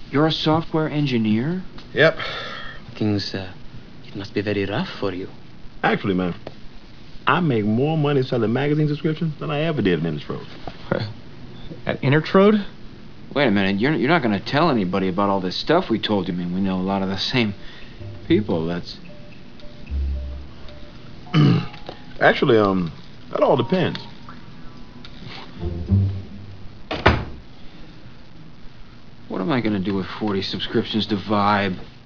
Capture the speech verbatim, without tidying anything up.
You're a software engineer? Yep. Things, uh, it must be very rough for you. Actually, man, I make more money selling magazine subscriptions than I ever did in Intertrode. At Intertrode? Wait a minute, you're, you're not gonna tell anybody about all this stuff we told you. I mean, we know a lot of the same people, that's... Actually, um, that all depends. What am I gonna do with forty subscriptions to Vibe?